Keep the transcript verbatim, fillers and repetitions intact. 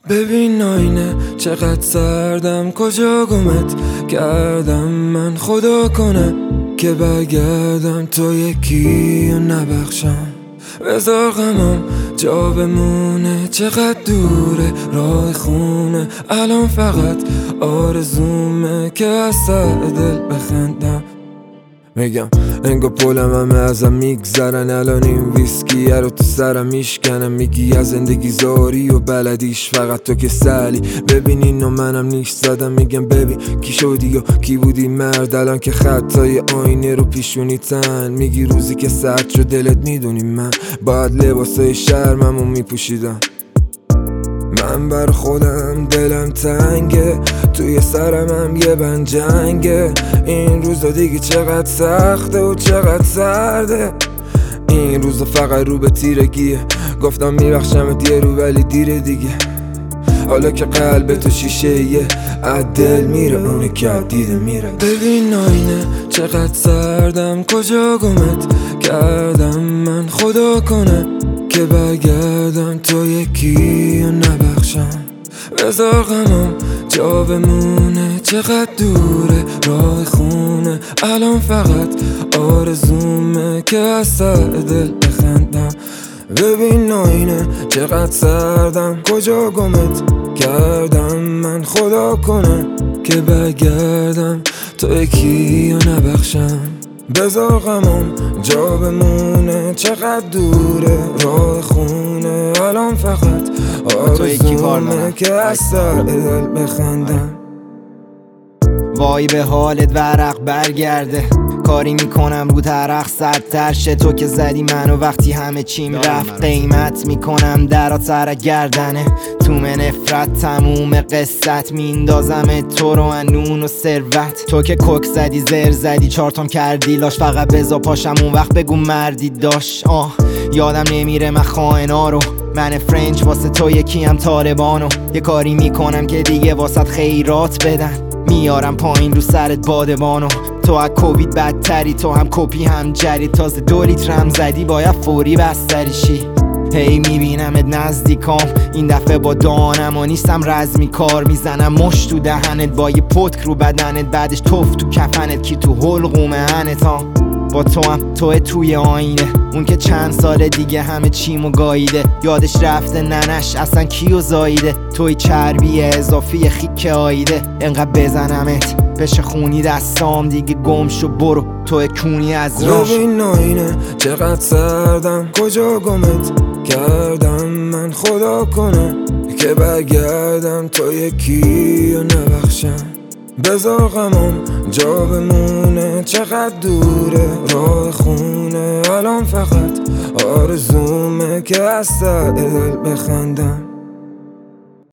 ببین آینه چقدر سردم، کجا گمت کردم من، خدا کنه که برگردم تو یکی و نبخشم. بذار غمم جا بمونه، چقدر دوره راه خونه، الان فقط آرزومه که از سر دل بخندم. میگم انگا پولم همه ازم میگذرن، الان این ویسکیه رو تو سرم میشکنم. میگی از زندگی زاری و بلدیش فقط تو که سلی. ببین اینو منم نیش زدم، میگم ببین کی شدی و کی بودی مرد، الان که خطای آینه رو پیشونی تن. میگی روزی که سرد شد دلت میدونی من باید لباسای شرممو میپوشیدم. من بر خودم دلم تنگه، توی سرم هم یه بند جنگه. این روزا دیگه چقدر سخته و چقدر سرده، این روزا فقط رو به تیرگیه. گفتم میبخشمت یه رو ولی دیره دیگه، حالا که قلب تو شیشه یه عدل میره، اونه که دیده میره. ببین آینه چقدر سردم، کجا گمت کردم من، خدا کنه که برگردم تو یکی و نبخشم. بذار غمم جا بمونه، چقدر دوره راه خونه، الان فقط آرزومه که از سر دل بخندم. ببین آینه چقدر سردم، کجا گمت کردم من، خدا کنه که برگردم تو یکی و نبخشم. بذار غمم جا بمونه، چقدر دوره راه خونه، الان فقط آرزومه که از سر دل بخندم. وای به حالت ورق برگرده، کاری میکنم رو ترق سردتر شه. تو که زدی منو وقتی همه چیم رفت، قیمت میکنم درا سر گردنه. تو من نفرت تموم قصت میندازم تو رو انون و ثروت. تو که کوک زدی زر زدی چارتام کردی لاش، فقط بزا پاشم اون وقت بگو مردی داشت. آه یادم نمیره من خائنا رو، من فرنچ واسه تو یکی هم طالبانو. یه کاری میکنم که دیگه واسط خیرات بدن، میارم پایین رو سرت بادبانو. تو از کووید بدتری، تو هم کپی هم جری، تازه دو لیترم زدی باید فوری بستری شی. هی میبینمت نزدیکام، این دفعه با دانم و نیستم رزمی کار. میزنم مش تو دهنت با یه پتک رو بدنت، بعدش توف تو کفنت کی تو حلقومه هنتا. با تو هم توه توی آینه، اون که چند سال دیگه همه چیمو گاییده. یادش رفته ننش اصلا کیو زاییده، توی چربی اضافی خیک آیده. انقدر بزنمت بشه خونی دستام دیگه گم شو برو، توی کونی از راش. ببین آینه چقدر سردم، کجا گمت کردم من، خدا کنه که برگردم تو یکی و نبخشم. بذار غمم جا بمونه، چقدر دوره راه خونه، الان فقط آرزومه که از سر دل بخندم.